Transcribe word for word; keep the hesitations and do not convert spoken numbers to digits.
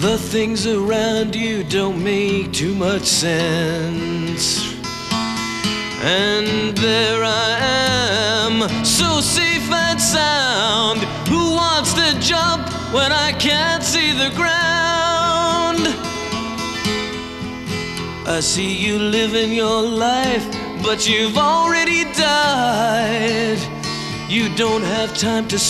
The things around you don't make too much sense. And there I am, so safe and sound. Who wants to jump when I can't see the ground? I see you living your life, but you've already died. You don't have time to